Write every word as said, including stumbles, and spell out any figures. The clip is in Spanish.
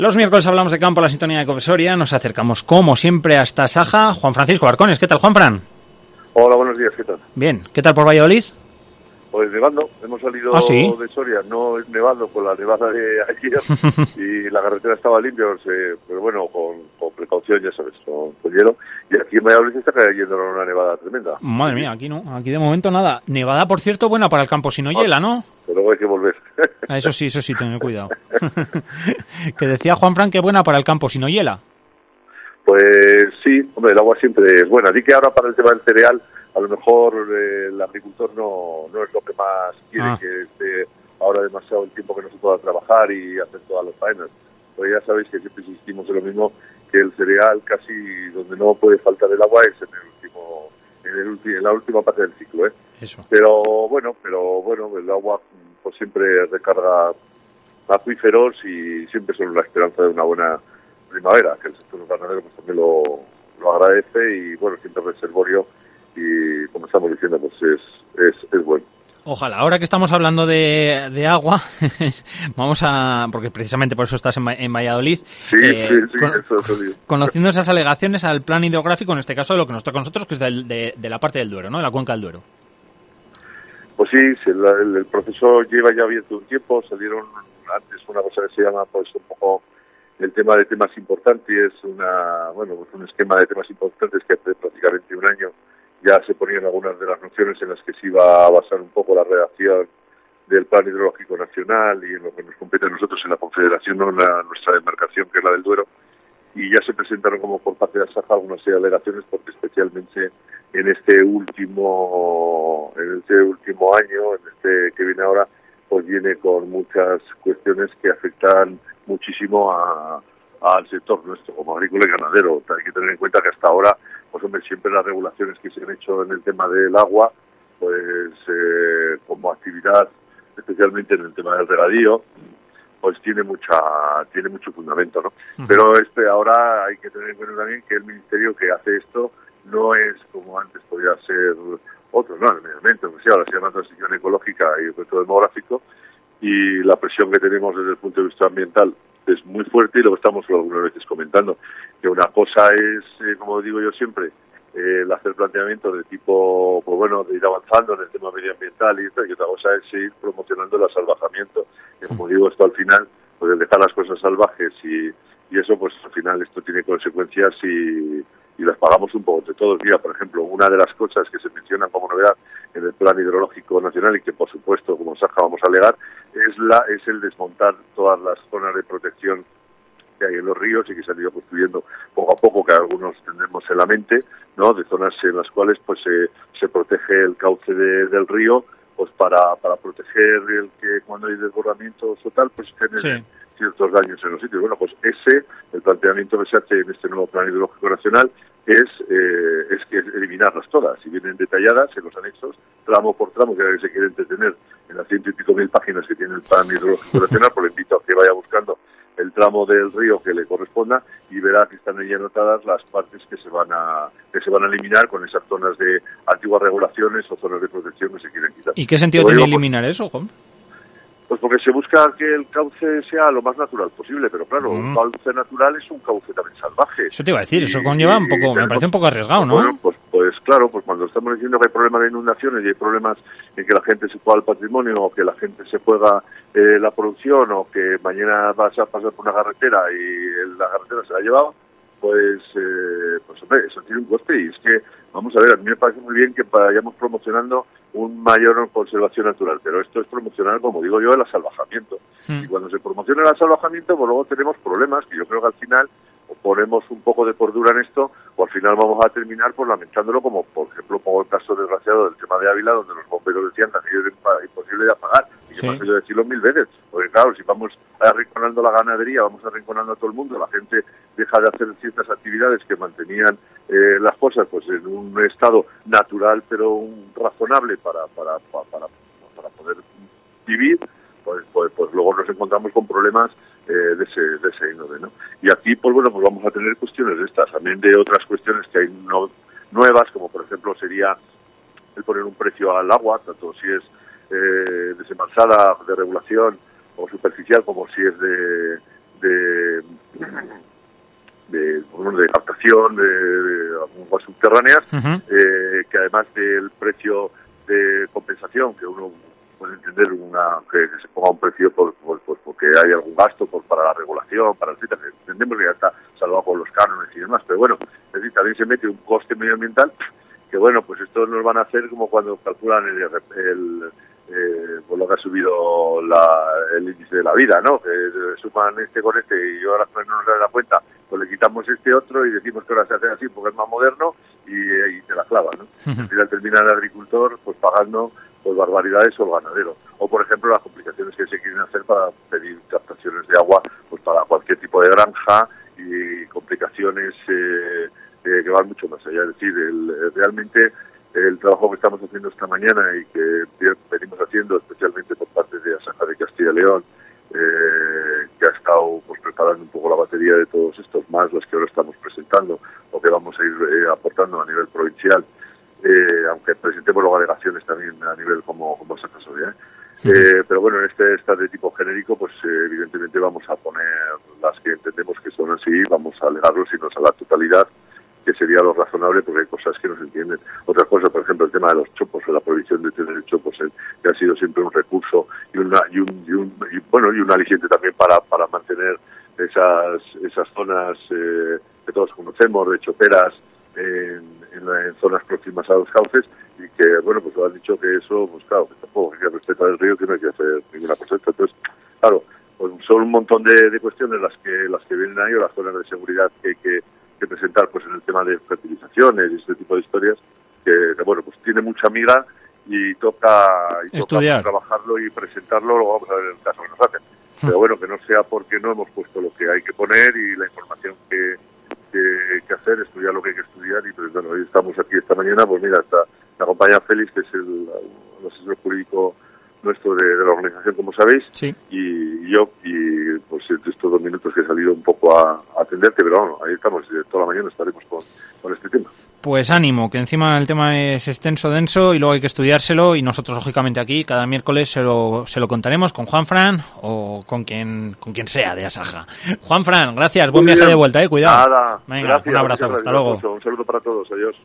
Los miércoles hablamos de campo en la sintonía de Cope Soria. Nos acercamos, como siempre, hasta Saja. Juan Francisco Arcones, ¿qué tal, Juanfran? Hola, buenos días, ¿qué tal? Bien, ¿qué tal por Valladolid? Pues nevando, hemos salido ¿Ah, sí? de Soria, no es nevando con la nevada de ayer y la carretera estaba limpia, pero bueno, con, con precaución, ya sabes, con, con hielo. Y aquí en Valladolid está cayendo una nevada tremenda. Madre mía, aquí no, aquí de momento nada. Nevada, por cierto, buena para el campo si no ah, hiela, ¿no? Pero luego hay que volver. Eso sí, eso sí, tener cuidado. Que decía Juanfran que buena para el campo si no hiela. Pues sí, hombre, el agua siempre es buena. Di que ahora para el tema del cereal, a lo mejor eh, el agricultor no, no es lo que más quiere, ah. que esté ahora demasiado el tiempo que no se pueda trabajar y hacer todas las faenas. Pues ya sabéis que siempre insistimos en lo mismo, que el cereal casi donde no puede faltar el agua es en el último, en, el ulti, en la última parte del ciclo, ¿eh? Eso. Pero bueno, pero bueno, el agua pues siempre recarga acuíferos y siempre son la esperanza de una buena primavera, que el sector ganadero pues también lo, lo agradece y bueno, siempre reservorio y como estamos diciendo pues es, es, es bueno. Ojalá, ahora que estamos hablando de, de agua, vamos a, porque precisamente por eso estás en, en Valladolid, sí, eh, sí, sí, con, eso, eso digo. Conociendo esas alegaciones al plan hidrográfico, en este caso de lo que nos toca a nosotros, que es del, de, de la parte del Duero, ¿no? De la cuenca del Duero. Pues sí, el, el, el proceso lleva ya abierto un tiempo, salieron antes una cosa que se llama pues un poco el tema de temas importantes, una bueno pues un esquema de temas importantes que hace prácticamente un año ya se ponían algunas de las nociones en las que se iba a basar un poco la redacción del Plan Hidrológico Nacional y en lo que nos compete a nosotros en la Confederación, no en la, nuestra demarcación, que es la del Duero, y ya se presentaron como por parte de Asaja algunas alegaciones porque especialmente en este último en este último año, en este que viene ahora, pues viene con muchas cuestiones que afectan muchísimo a, al sector nuestro como agrícola y ganadero. Hay que tener en cuenta que hasta ahora, pues hombre, siempre las regulaciones que se han hecho en el tema del agua, pues eh, como actividad, especialmente en el tema del regadío, pues tiene mucha tiene mucho fundamento, ¿no? Uh-huh. Pero este ahora hay que tener en cuenta también que el ministerio que hace esto no es como antes podía ser otro, ¿no? El medio ambiente, pues sí, ahora se llama transición ecológica y el reto demográfico, y la presión que tenemos desde el punto de vista ambiental es muy fuerte, y lo estamos algunas veces comentando, que una cosa es, eh, como digo yo siempre, eh, el hacer planteamientos de tipo, pues bueno, de ir avanzando en el tema medioambiental y esto, y otra cosa es seguir promocionando el asalvajamiento, que como digo, esto al final, pues dejar las cosas salvajes y, y eso, pues al final esto tiene consecuencias y, y las pagamos un poco entre todos. Mira, por ejemplo, una de las cosas que se mencionan como novedad en el Plan Hidrológico Nacional y que por supuesto como Saja vamos a alegar es la es el desmontar todas las zonas de protección que hay en los ríos y que se han ido construyendo poco a poco, que algunos tendremos en la mente, ¿no? De zonas en las cuales pues se, se protege el cauce de, del río, pues para para proteger el que cuando hay desbordamientos o tal, pues tener sí. ciertos daños en los sitios. Bueno, pues ese, el planteamiento que se hace en este nuevo Plan Hidrológico Nacional es eh, es que eliminarlas todas, y vienen detalladas en los anexos, tramo por tramo, que se quiere entretener en las ciento y pico mil páginas que tiene el Plan Hidrológico Nacional, pues le invito a que vaya buscando el tramo del río que le corresponda y verá que están ahí anotadas las partes que se van a que se van a eliminar con esas zonas de antiguas regulaciones o zonas de protección que se quieren quitar. ¿Y qué sentido tiene eliminar eso, Juan? Pues porque se busca que el cauce sea lo más natural posible, pero claro, mm. un cauce natural es un cauce también salvaje. Eso te iba a decir, y, eso conlleva un poco, me parece un poco arriesgado, ¿no? Bueno, pues, pues claro, pues cuando estamos diciendo que hay problemas de inundaciones y hay problemas en que la gente se juega el patrimonio o que la gente se juega eh, la producción o que mañana vas a pasar por una carretera y la carretera se la ha llevado, pues, eh, pues hombre, eso tiene un coste y es que, vamos a ver, a mí me parece muy bien que vayamos promocionando un mayor conservación natural, pero esto es promocionar, como digo yo, el asalvajamiento. Sí. Y cuando se promociona el asalvajamiento, pues luego tenemos problemas que yo creo que al final o ponemos un poco de cordura en esto o al final vamos a terminar pues lamentándolo, como por ejemplo pongo el caso desgraciado del tema de Ávila, donde los bomberos decían que aquello era imposible de apagar, y yo paso yo decirlo mil veces, porque claro, si vamos arrinconando la ganadería, vamos arrinconando a todo el mundo, la gente deja de hacer ciertas actividades que mantenían eh, las cosas pues en un estado natural pero un, razonable para, para, para, para, para poder vivir, pues, pues, pues luego nos encontramos con problemas eh, de ese de ese índole, ¿no? Y aquí, pues bueno, pues vamos a tener cuestiones de estas, también de otras cuestiones que hay no, nuevas, como por ejemplo sería el poner un precio al agua, tanto si es eh, desembalsada, de regulación o superficial, como si es de, de, de, bueno, de captación de, de aguas subterráneas, uh-huh. eh, que además del precio de compensación, que uno puede entender una que, que se ponga un precio por, por, por porque hay algún gasto por para la regulación, para etcétera, entendemos que ya está salvado por los cánones y demás, pero bueno, es decir, también se mete un coste medioambiental que bueno, pues esto nos van a hacer como cuando calculan el, el eh, por lo que ha subido la, el índice de la vida, ¿no? Que suman este con este y ahora no nos da la cuenta, pues le quitamos este otro y decimos que ahora se hace así porque es más moderno y, y te la clavan, ¿no? Al final termina el agricultor pues pagando pues barbaridades o el ganadero. O por ejemplo las complicaciones que se quieren hacer para pedir captaciones de agua pues para cualquier tipo de granja y complicaciones eh, eh, que van mucho más allá. Es decir, el, realmente el trabajo que estamos haciendo esta mañana y que venimos haciendo especialmente por parte de Asaja de Castilla y León, eh, que ha estado pues preparando un poco la batería de todos estos, más los que ahora estamos presentando o que vamos a ir eh, aportando a nivel provincial, eh, aunque presentemos luego alegaciones también a nivel como, como Asaja Soria, ¿eh? Sí. Eh, pero bueno, en este esta de tipo genérico, pues eh, evidentemente vamos a poner las que entendemos que son así, vamos a alegarlos y no a la totalidad, que sería lo razonable porque hay cosas que no se entienden. Otra cosa, por ejemplo, el tema de los chopos, o la prohibición de tener chopos, eh, que ha sido siempre un recurso y una y un, y un y, bueno y un aliciente también para para mantener esas esas zonas eh, que todos conocemos de choperas en, en, en zonas próximas a los cauces y que bueno pues lo han dicho que eso pues claro que tampoco hay que respetar el río, que no hay que hacer ninguna cosa. Entonces claro, pues son un montón de, de cuestiones las que las que vienen ahí, o las zonas de seguridad que hay que que presentar pues en el tema de fertilizaciones y este tipo de historias que, que bueno pues tiene mucha miga y toca, y toca trabajarlo y presentarlo. Lo vamos a ver en el caso que nos hacen, pero bueno, que no sea porque no hemos puesto lo que hay que poner y la información que que, que hacer, estudiar lo que hay que estudiar. Y pues bueno, hoy estamos aquí esta mañana, pues mira, está la compañía Félix, que es el, el asesor jurídico nuestro de, de la organización, como sabéis, sí. y, y yo, y pues estos dos minutos que he salido un poco a, a atenderte, pero bueno, ahí estamos, toda la mañana estaremos con, con este tema. Pues ánimo, que encima el tema es extenso, denso, y luego hay que estudiárselo, y nosotros, lógicamente, aquí, cada miércoles se lo, se lo contaremos con Juanfran o con quien, con quien sea de Asaja. Juanfran, gracias, buen viaje de vuelta, eh, cuidado. Nada, venga, gracias, un abrazo, hasta luego. Un saludo para todos, adiós.